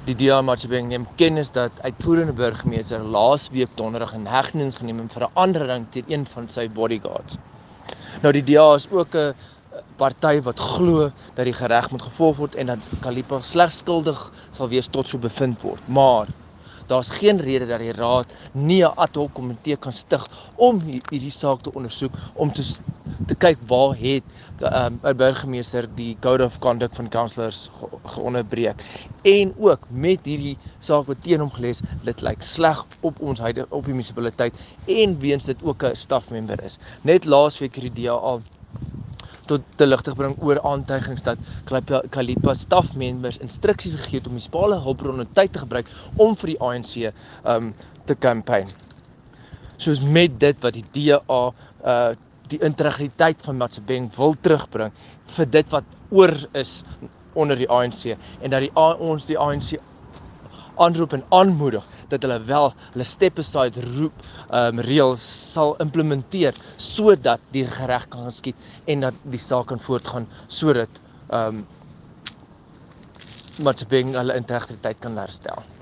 Die DA Matsebeng neem kennis dat uitvoerende burgemeester laasweek donderdag in hegtenis geneem het vir 'n aanranding teen een van sy bodyguards. Nou die DA is ook 'n party wat glo dat die reg moet gevolg word en dat Kalipa slegs skuldig sal wees tot so bevind word. Maar daar's geen rede dat die raad nie 'n ad hoc komitee kan stig om hierdie saak te ondersoek, om te kyk waar het 'n burgemeester die Code of Conduct van councillors geonderbreek. En ook met hierdie saak wat teen hom gelees, dit lyk sleg op ons op die munisipaliteit en weens dit ook 'n stafmember is. Net laasweek het die DA tot te lig te bring oor aantuigings dat Kalipa stafmembers instruksies gegee het om munisipale hulpbronne tyd te gebruik om vir die ANC te campaign. Soos met dit wat die DA die integriteit van Matsebeng wil terugbring vir dit wat oor is onder die ANC en dat ons die ANC aanroep en aanmoedig dat hulle wel hulle step aside reëls sal implementeer sodat die reg kan geskied en dat die saak kan voortgaan sodat Matsebeng hulle integriteit kan herstel.